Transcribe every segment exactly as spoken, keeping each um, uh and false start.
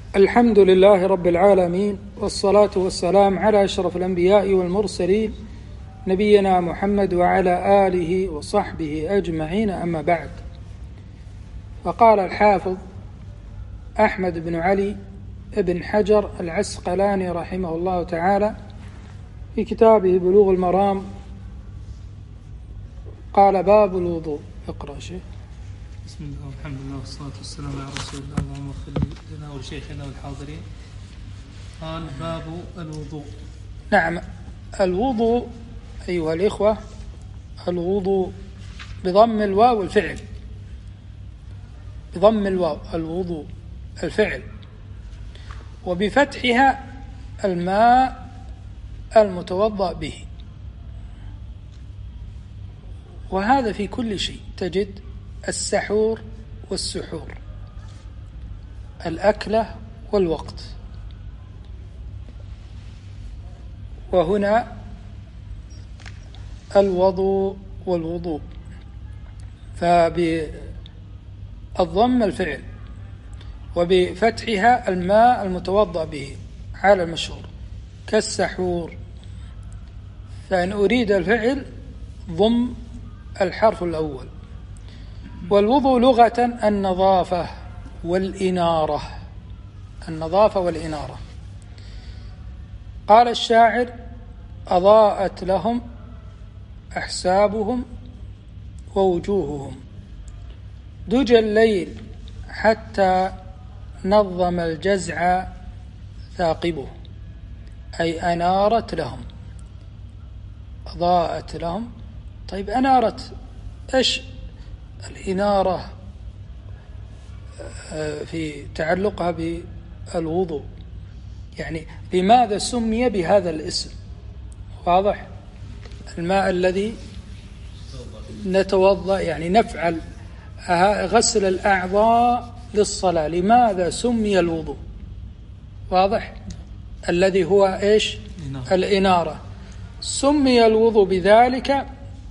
الحمد لله رب العالمين، والصلاة والسلام على أشرف الأنبياء والمرسلين نبينا محمد وعلى آله وصحبه أجمعين، أما بعد. فقال الحافظ أحمد بن علي بن حجر العسقلاني رحمه الله تعالى في كتابه بلوغ المرام، قال: باب الوضوء. اقرأ شيخ. بسم الله والحمد لله والصلاة والسلام على رسول الله، اللهم اغفر لنا ولشيخنا والحاضرين. قال: باب الوضوء. نعم، الوضوء أيها الإخوة، الوضوء بضم الواو الفعل، بضم الواو الوضوء الفعل، وبفتحها الماء المتوضأ به. وهذا في كل شيء، تجد السحور والسحور، الأكلة والوقت. وهنا الوضوء والوضوء، فبالضم الفعل وبفتحها الماء المتوضأ به على المشهور كالسحور. فإن أريد الفعل ضم الحرف الأول. والوضوء لغة النظافة والإنارة، النظافة والإنارة. قال الشاعر: أضاءت لهم أحسابهم ووجوههم دجى الليل حتى نظم الجزع ثاقبه، أي أنارت لهم، أضاءت لهم. طيب، أنارت إيش الإنارة في تعلقها بالوضوء؟ يعني لماذا سمي بهذا الاسم؟ واضح؟ الماء الذي نتوضأ، يعني نفعل غسل الأعضاء للصلاة، لماذا سمي الوضوء؟ واضح؟ الذي هو إيش؟ الإنارة. سمي الوضوء بذلك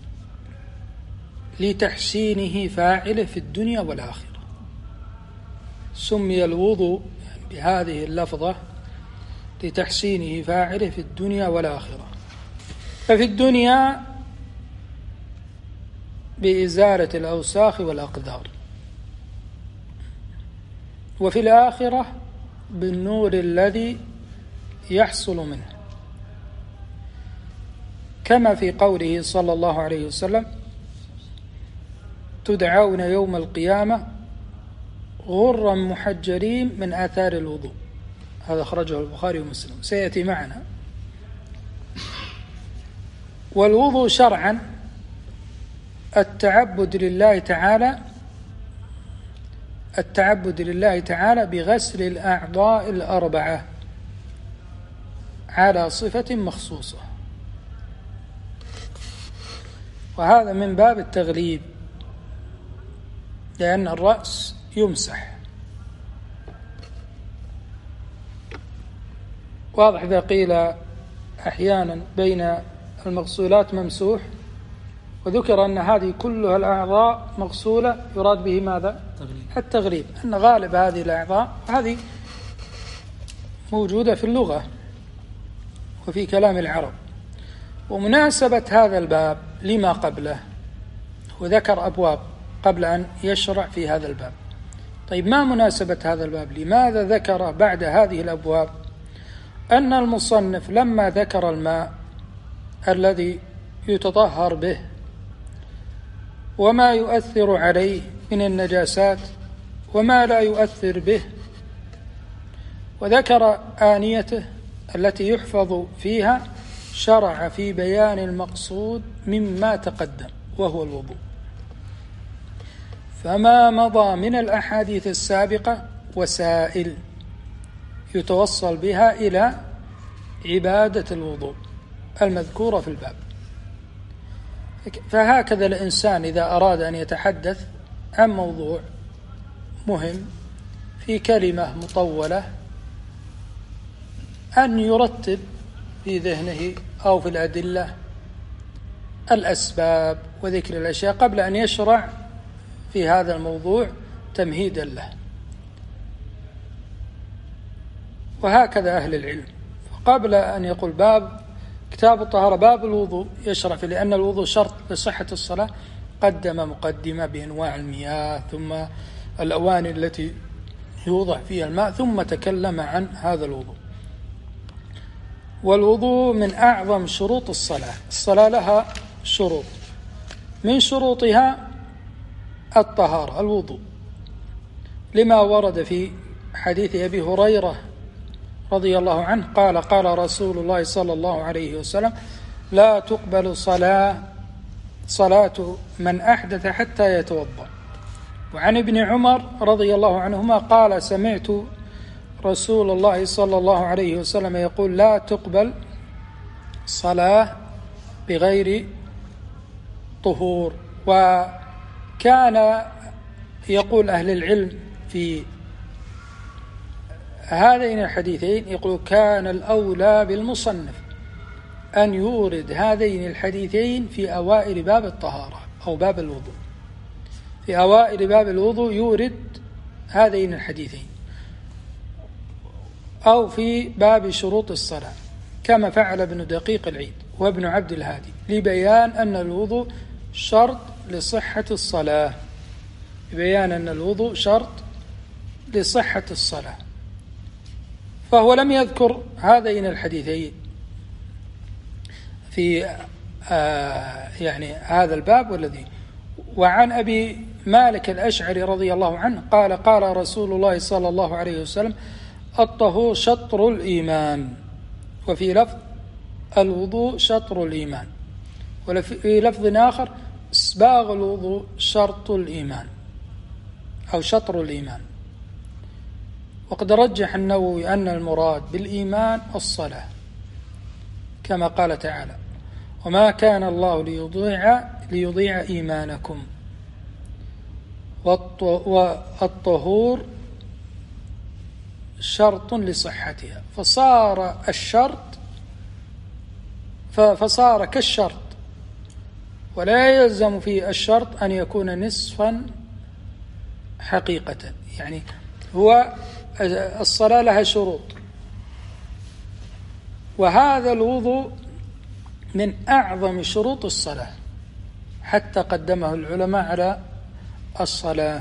لتحسينه فاعله في الدنيا والآخرة. سمي الوضوء بهذه اللفظة لتحسينه فاعله في الدنيا والآخرة. ففي الدنيا بإزالة الأوساخ والأقدار، وفي الآخرة بالنور الذي يحصل منه، كما في قوله صلى الله عليه وسلم: تدعون يوم القيامة غرا محجرين من آثار الوضوء. هذا أخرجه البخاري ومسلم، سيأتي معنا. والوضوء شرعا التعبد لله تعالى التعبد لله تعالى بغسل الأعضاء الأربعة على صفة مخصوصة، وهذا من باب التغليب، لأن الرأس يمسح. واضح؟ إذا قيل أحيانا بين المغسولات ممسوح، وذكر أن هذه كلها الأعضاء مغسولة، يراد به ماذا؟ التغليب، أن غالب هذه الأعضاء هذه موجودة في اللغة وفي كلام العرب. ومناسبة هذا الباب لما قبله، وذكر أبواب قبل أن يشرع في هذا الباب. طيب، ما مناسبة هذا الباب؟ لماذا ذكر بعد هذه الأبواب؟ أن المصنف لما ذكر الماء الذي يتطهر به وما يؤثر عليه من النجاسات وما لا يؤثر به، وذكر آنيته التي يحفظ فيها، شرع في بيان المقصود مما تقدم، وهو الوضوء. فما مضى من الأحاديث السابقة وسائل يتوصل بها إلى عبادة الوضوء المذكورة في الباب. فهكذا الإنسان إذا أراد أن يتحدث عن موضوع مهم في كلمة مطولة، أن يرتب في ذهنه أو في الأدلة الأسباب وذكر الأشياء قبل أن يشرع في هذا الموضوع تمهيدا له. وهكذا أهل العلم. قبل أن يقول باب كتاب الطهارة باب الوضوء يشرف، لأن الوضوء شرط لصحة الصلاة، قدم مقدمة بأنواع المياه ثم الأواني التي يوضع فيها الماء، ثم تكلم عن هذا الوضوء. والوضوء من أعظم شروط الصلاة. الصلاة لها شروط، من شروطها الطهارة الوضوء، لما ورد في حديث أبي هريرة رضي الله عنه قال قال رسول الله صلى الله عليه وسلم: لا تقبل صلاة صلاة من أحدث حتى يتوضأ. وعن ابن عمر رضي الله عنهما قال: سمعت رسول الله صلى الله عليه وسلم يقول: لا تقبل صلاة بغير طهور. وكان يقول أهل العلم في هذين الحديثين، يقول كان الأولى بالمصنف أن يورد هذين الحديثين في أوائل باب الطهارة أو باب الوضوء. في أوائل باب الوضوء يورد هذين الحديثين، أو في باب شروط الصلاة، كما فعل ابن دقيق العيد وابن عبد الهادي، لبيان أن الوضوء شرط لصحة الصلاة، لبيان أن الوضوء شرط لصحة الصلاة. فهو لم يذكر هذين الحديثين في آه يعني هذا الباب والذي. وعن أبي مالك الأشعري رضي الله عنه قال قال رسول الله صلى الله عليه وسلم: الطهور شطر الإيمان. وفي لفظ: الوضوء شطر الإيمان. وفي لفظ آخر: إسباغ الوضوء شرط الإيمان أو شطر الإيمان. وقد رجح النووي أن المراد بالإيمان الصلاة، كما قال تعالى: وما كان الله ليضيع ليضيع إيمانكم. والطهور شرط لصحتها، فصار الشرط فصار كالشرط، ولا يلزم في الشرط أن يكون نصفا حقيقة. يعني هو الصلاة لها شروط، وهذا الوضوء من أعظم شروط الصلاة، حتى قدمه العلماء على الصلاة.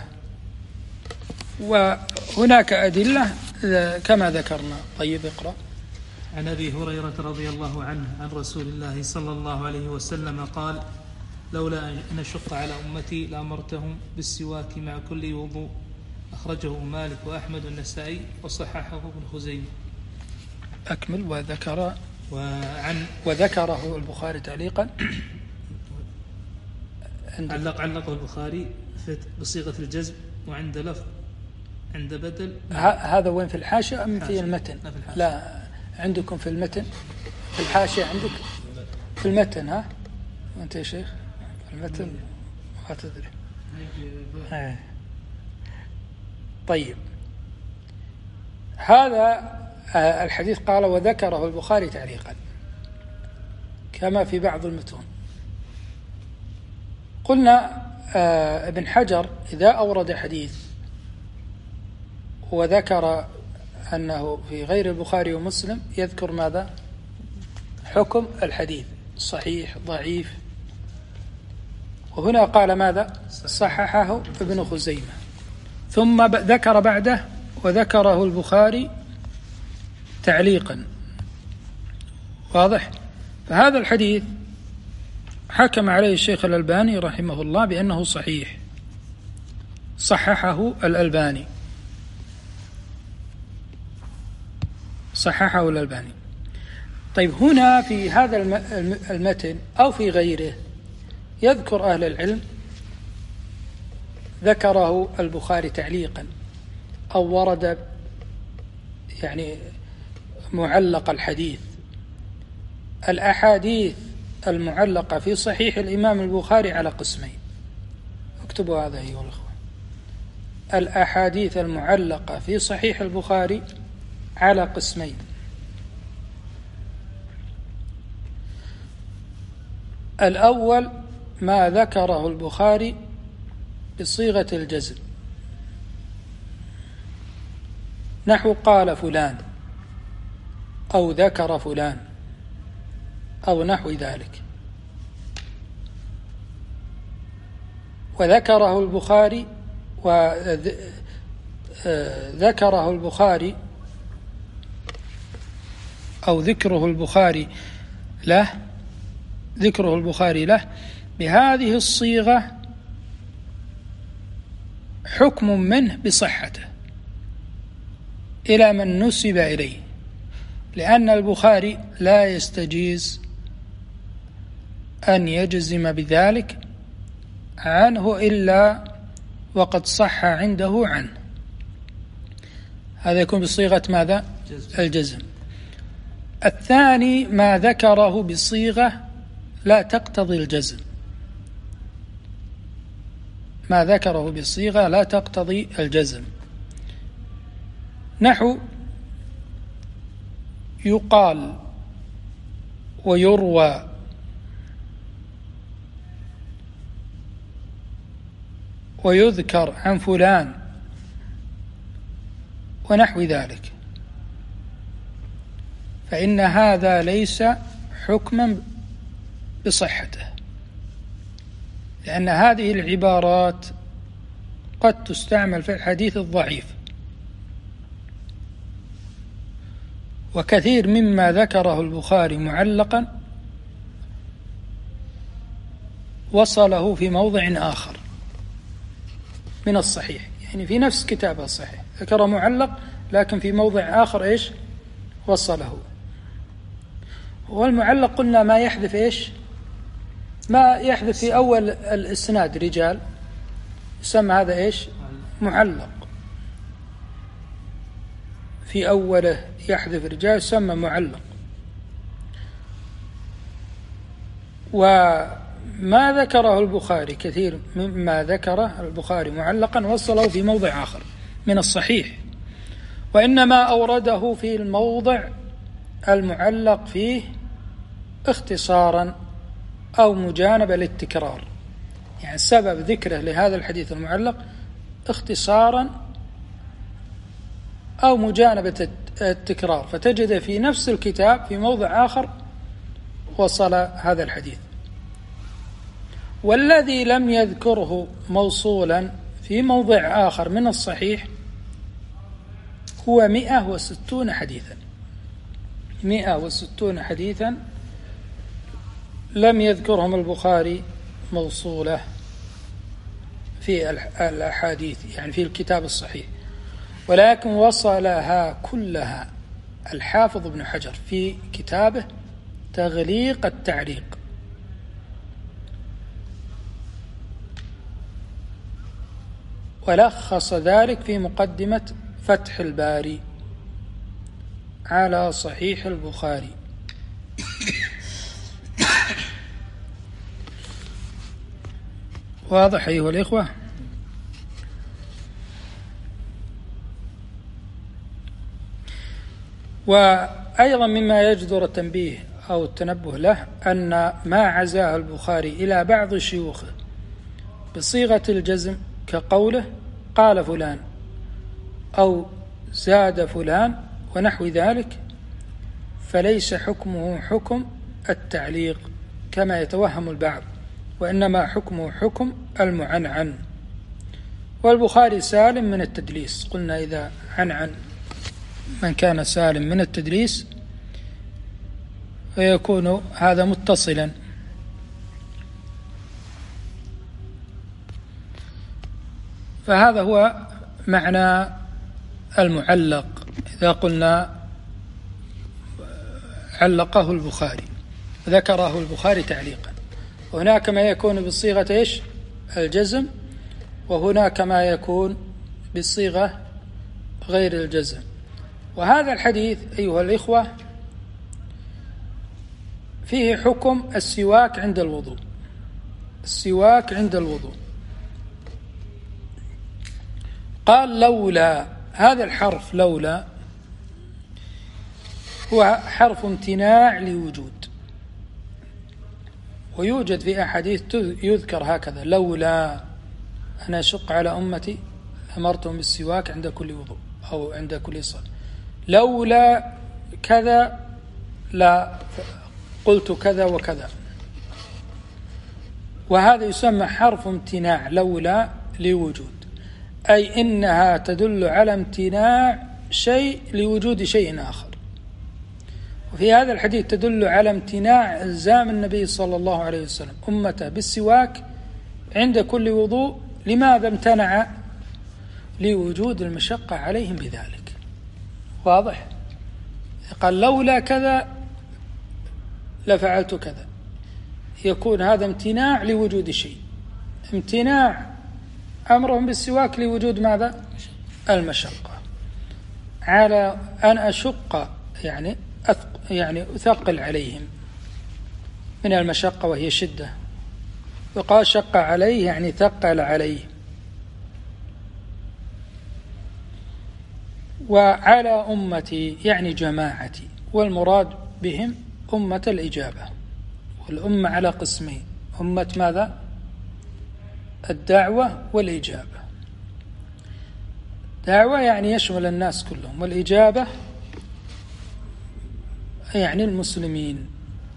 وهناك أدلة كما ذكرنا. طيب اقرأ. عن أبي هريرة رضي الله عنه عن رسول الله صلى الله عليه وسلم قال: لولا أن أشق على أمتي لأمرتهم بالسواك مع كل وضوء. أخرجه مالك وأحمد والنسائي وصححه ابن خزيمة. أكمل. وذكر وعن وذكره البخاري تعليقا. علق علقه البخاري بصيغة الجزم، وعند لفظ عند بدل. هذا وين، في الحاشية أم في المتن؟ لا, في لا عندكم في المتن، في الحاشية عندك في المتن. ها وأنت يا شيخ في المتن ما تدري. طيب، هذا الحديث قال وذكره البخاري تعليقا كما في بعض المتون. قلنا ابن حجر إذا أورد حديث وذكر أنه في غير البخاري ومسلم يذكر ماذا؟ حكم الحديث صحيح ضعيف. وهنا قال ماذا؟ صححه ابن خزيمة، ثم ذكر بعده وذكره البخاري تعليقا. واضح؟ فهذا الحديث حكم عليه الشيخ الألباني رحمه الله بأنه صحيح، صححه الألباني صححه الألباني. طيب، هنا في هذا المتن أو في غيره يذكر أهل العلم ذكره البخاري تعليقا أو ورد يعني معلق الحديث. الأحاديث المعلقة في صحيح الإمام البخاري على قسمين. اكتبوا هذا أيها الأخوة. الأحاديث المعلقة في صحيح البخاري على قسمين. الأول ما ذكره البخاري بصيغة الجزم، نحو قال فلان أو ذكر فلان أو نحو ذلك. وذكره البخاري وذكره البخاري أو ذكره البخاري له ذكره البخاري له بهذه الصيغة حكم منه بصحته إلى من نسب إليه، لأن البخاري لا يستجيز أن يجزم بذلك عنه إلا وقد صح عنده عنه. هذا يكون بصيغة ماذا؟ الجزم. الثاني ما ذكره بصيغة لا تقتضي الجزم، ما ذكره بصيغة لا تقتضي الجزم، نحو يقال ويروى ويذكر عن فلان ونحو ذلك، فإن هذا ليس حكما بصحته، لأن هذه العبارات قد تستعمل في الحديث الضعيف، وكثير مما ذكره البخاري معلقا وصله في موضع آخر من الصحيح، يعني في نفس كتابه الصحيح ذكره معلق لكن في موضع آخر إيش وصله. والمعلق قلنا ما يحذف إيش ما يحذف في أول الإسناد رجال، يسمى هذا إيش معلق، في أوله يحذف رجال يسمى معلق. وما ذكره البخاري كثير مما ذكره البخاري معلقا وصله في موضع آخر من الصحيح، وإنما أورده في الموضع المعلق فيه اختصارا أو مجانبة للتكرار، يعني سبب ذكره لهذا الحديث المعلق اختصارا أو مجانبة التكرار، فتجد في نفس الكتاب في موضع آخر وصل هذا الحديث. والذي لم يذكره موصولا في موضع آخر من الصحيح هو مئة وستون حديثا، مئة وستون حديثا لم يذكرهم البخاري موصولة في الأحاديث، يعني في الكتاب الصحيح، ولكن وصلها كلها الحافظ ابن حجر في كتابه تغليق التعليق، ولخص ذلك في مقدمة فتح الباري على صحيح البخاري. واضح أيها الإخوة؟ وأيضا مما يجدر التنبيه أو التنبه له أن ما عزاه البخاري إلى بعض شيوخه بصيغة الجزم كقوله قال فلان أو زاد فلان ونحو ذلك، فليس حكمه حكم التعليق كما يتوهم البعض، وإنما حكمه حكم المعنعن. والبخاري سالم من التدليس، قلنا إذا عنعن من كان سالم من التدليس فيكون هذا متصلا. فهذا هو معنى المعلق إذا قلنا علقه البخاري ذكره البخاري تعليقا. وهناك ما يكون بالصيغة إيش الجزم، وهناك ما يكون بالصيغة غير الجزم. وهذا الحديث أيها الإخوة فيه حكم السواك عند الوضوء، السواك عند الوضوء. قال لولا، هذا الحرف لولا هو حرف امتناع لوجود، ويوجد في أحاديث يذكر هكذا لولا أن أشق على أمتي أمرتهم بالسواك عند كل وضوء أو عند كل صلاة. لولا كذا لا قلت كذا وكذا، وهذا يسمى حرف امتناع لولا لوجود، أي إنها تدل على امتناع شيء لوجود شيء آخر. وفي هذا الحديث تدل على امتناع إلزام النبي صلى الله عليه وسلم أمته بالسواك عند كل وضوء. لماذا امتنع؟ لوجود المشقة عليهم بذلك. واضح؟ قال لولا كذا لفعلت كذا، يكون هذا امتناع لوجود شيء، امتناع أمرهم بالسواك لوجود ماذا؟ المشقة. على أن أشق يعني أثق يعني أثقل عليهم من المشقة وهي شدة، وقال شق عليه يعني ثقل عليه. وعلى أمتي يعني جماعتي، والمراد بهم أمة الإجابة. والأمة على قسمين، أمة ماذا؟ الدعوة والإجابة. دعوة يعني يشمل الناس كلهم، والإجابة يعني المسلمين،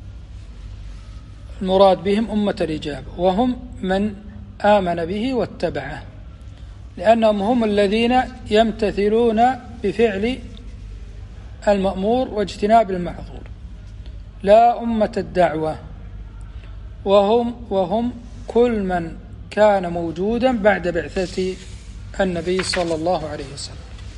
المراد بهم أمة الإجابة، وهم من آمن به واتبعه، لأنهم هم الذين يمتثلون بفعل المأمور واجتناب المعذور، لا أمة الدعوة، وهم وهم كل من كان موجودا بعد بعثة النبي صلى الله عليه وسلم.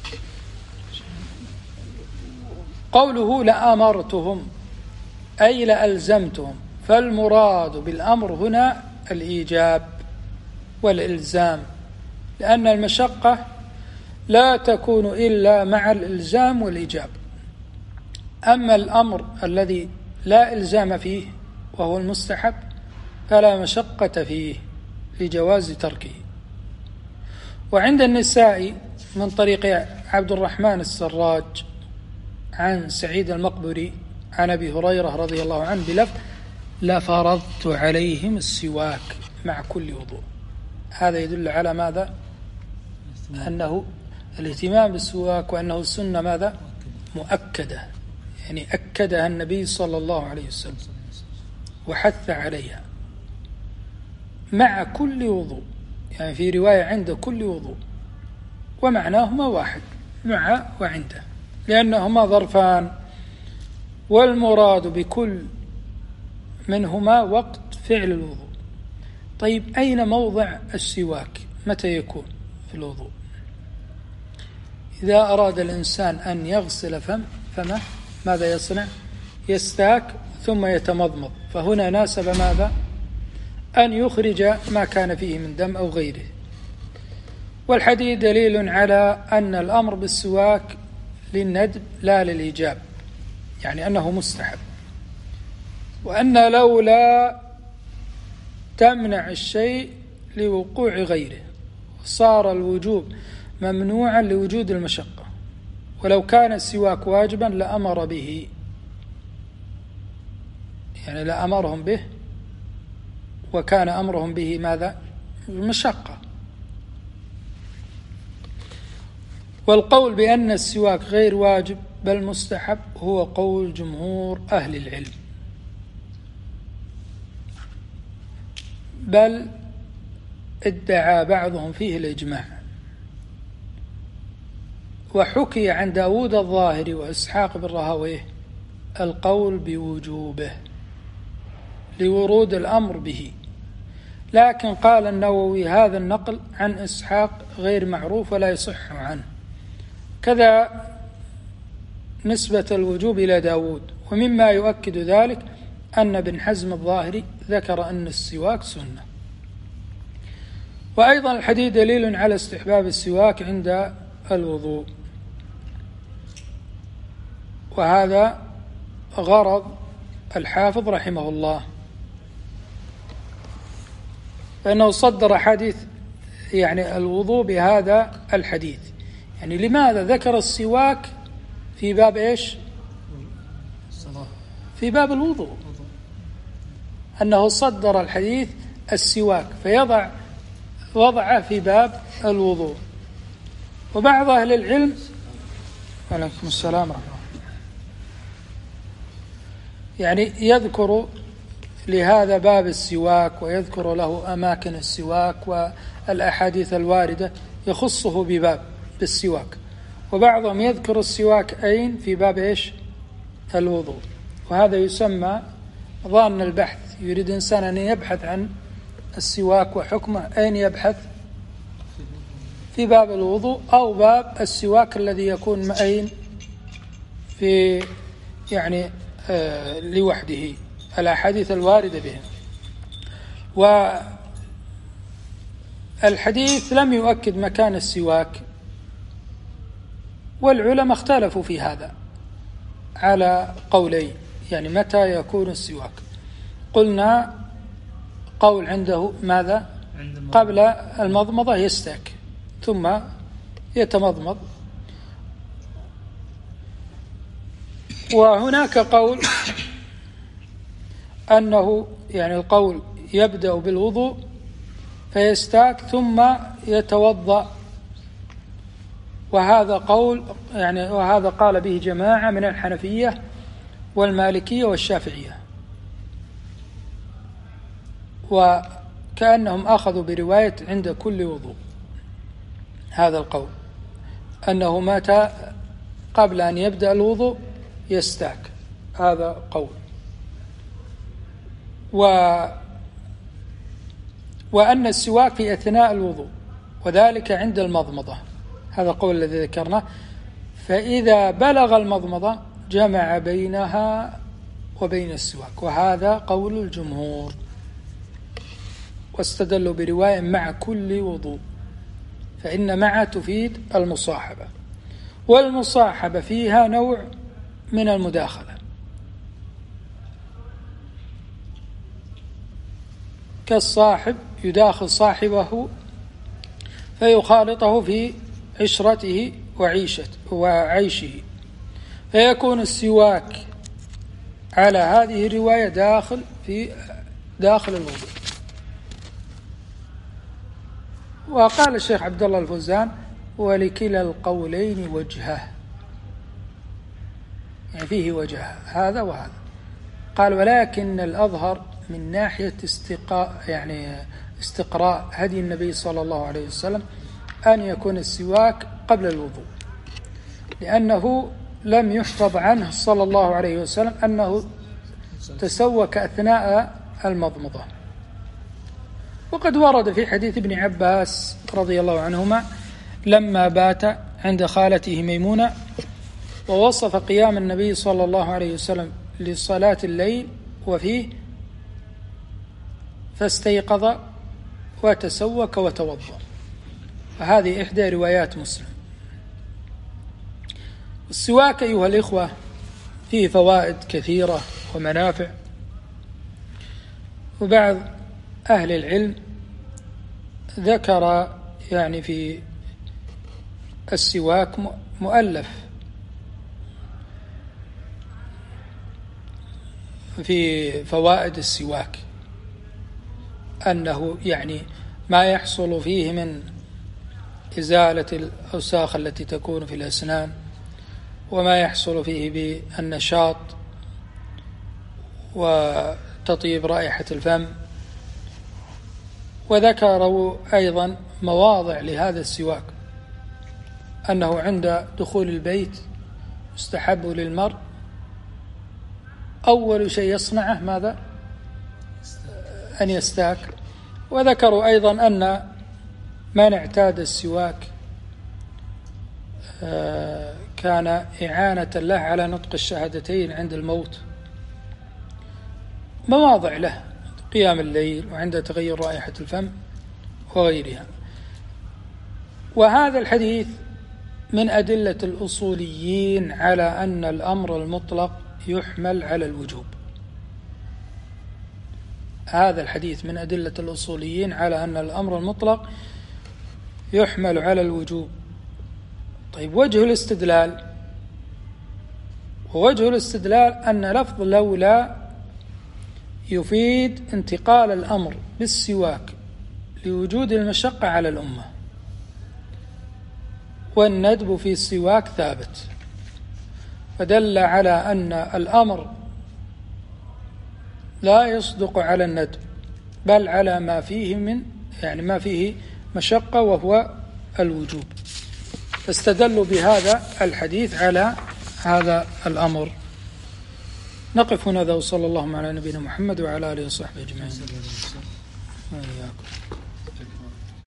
قوله لأمرتهم أي لألزمتهم، فالمراد بالأمر هنا الإيجاب والإلزام، لأن المشقة لا تكون إلا مع الإلزام والإيجاب. أما الأمر الذي لا إلزام فيه وهو المستحب فلا مشقة فيه لجواز تركه. وعند النساء من طريق عبد الرحمن السراج عن سعيد المقبري عن أبي هريرة رضي الله عنه بلفظ لفرضت عليهم السواك مع كل وضوء. هذا يدل على ماذا؟ أنه الاهتمام بالسواك، وأنه السنة ماذا؟ مؤكدة، يعني أكدها النبي صلى الله عليه وسلم وحث عليها مع كل وضوء، يعني في رواية عند كل وضوء، ومعناهما واحد، مع وعنده، لأنهما ظرفان، والمراد بكل منهما وقت فعل الوضوء. طيب أين موضع السواك؟ متى يكون في الوضوء؟ إذا أراد الإنسان أن يغسل فم فمه ماذا يصنع؟ يستاك ثم يتمضمض، فهنا ناسب ماذا؟ أن يخرج ما كان فيه من دم أو غيره. والحديث دليل على أن الأمر بالسواك للندب لا للإيجاب، يعني أنه مستحب، وأن لولا تمنع الشيء لوقوع غيره، صار الوجوب ممنوعا لوجود المشقة، ولو كان السواك واجبا لأمر به، يعني لأمرهم به، وكان أمرهم به ماذا؟ مشقة. والقول بأن السواك غير واجب بل مستحب هو قول جمهور أهل العلم، بل ادعى بعضهم فيه الإجماع. وحكي عن داود الظاهري وإسحاق بن راهويه القول بوجوبه لورود الأمر به، لكن قال النووي هذا النقل عن إسحاق غير معروف ولا يصح عنه، كذا نسبة الوجوب إلى داود. ومما يؤكد ذلك أن ابن حزم الظاهري ذكر أن السواك سنة. وأيضا الحديث دليل على استحباب السواك عند الوضوء، وهذا غرض الحافظ رحمه الله، فإنه صدر حديث يعني الوضوء بهذا الحديث. يعني لماذا ذكر السواك في باب إيش؟ في باب الوضوء، أنه صدر الحديث السواك فيضع وضعه في باب الوضوء. وبعض أهل العلم، وعليكم السلام ورحمة الله، يعني يذكر لهذا باب السواك ويذكر له أماكن السواك والأحاديث الواردة يخصه بباب بالسواك، وبعضهم يذكر السواك أين في باب إيش؟ الوضوء. وهذا يسمى ظان البحث. يريد إنسان أن يبحث عن السواك وحكمه، أين يبحث؟ في باب الوضوء أو باب السواك الذي يكون أين؟ في يعني آه لوحده، الأحاديث الواردة به. والحديث لم يؤكد مكان السواك، والعلماء اختلفوا في هذا على قولين، يعني متى يكون السواك. قلنا قول عنده ماذا؟ قبل المضمضة يستاك ثم يتمضمض. وهناك قول أنه يعني القول يبدأ بالوضوء فيستاك ثم يتوضأ، وهذا قول يعني وهذا قال به جماعة من الحنفية والمالكية والشافعية، وكأنهم أخذوا برواية عند كل وضوء هذا القول، أنه متى قبل أن يبدأ الوضوء يستاك، هذا قول. و وأن السواك في أثناء الوضوء وذلك عند المضمضة، هذا القول الذي ذكرناه. فإذا بلغ المضمضة جمع بينها وبين السواك، وهذا قول الجمهور، واستدلوا برواية مع كل وضوء، فإن مع تفيد المصاحبة، والمصاحبة فيها نوع من المداخلة، كالصاحب يداخل صاحبه فيخالطه في عشرته وعيشته وعيشه، فيكون السواك على هذه الرواية داخل في داخل الوضوء. وقال الشيخ عبد الله الفوزان: ولكلا القولين وجهه، يعني فيه وجه هذا وهذا. قال: ولكن الأظهر من ناحية استقاء يعني استقراء هدي النبي صلى الله عليه وسلم أن يكون السواك قبل الوضوء، لأنه لم يحفظ عنه صلى الله عليه وسلم أنه تسوك أثناء المضمضة. وقد ورد في حديث ابن عباس رضي الله عنهما لما بات عند خالته ميمونة ووصف قيام النبي صلى الله عليه وسلم لصلاة الليل وفيه، فاستيقظ وتسوك وتوضأ. فهذه إحدى روايات مسلم. السواك أيها الإخوة فيه فوائد كثيرة ومنافع، وبعض أهل العلم ذكر يعني في السواك مؤلف في فوائد السواك، أنه يعني ما يحصل فيه من إزالة الأوساخ التي تكون في الأسنان، وما يحصل فيه بالنشاط وتطيب رائحة الفم. وذكروا أيضا مواضع لهذا السواك، أنه عند دخول البيت يستحب للمرء أول شيء يصنعه ماذا؟ أن يستاك. وذكروا أيضا أن من اعتاد السواك كان إعانة له على نطق الشهادتين عند الموت. مواضع له قيام الليل وعند تغير رائحة الفم وغيرها. وهذا الحديث من أدلة الأصوليين على أن الأمر المطلق يحمل على الوجوب. هذا الحديث من أدلة الأصوليين على أن الأمر المطلق يحمل على الوجوب. طيب، وجه الاستدلال، ووجه الاستدلال أن لفظ لولا يفيد انتقال الأمر بالسواك لوجود المشقة على الأمة، والندب في السواك ثابت، فدل على أن الأمر لا يصدق على الندب بل على ما فيه من يعني ما فيه مشقة وهو الوجوب. فاستدلوا بهذا الحديث على هذا الأمر. نقف هنا ذا وصلى الله على نبينا محمد وعلى آله وصحبه أجمعين. وإياكم.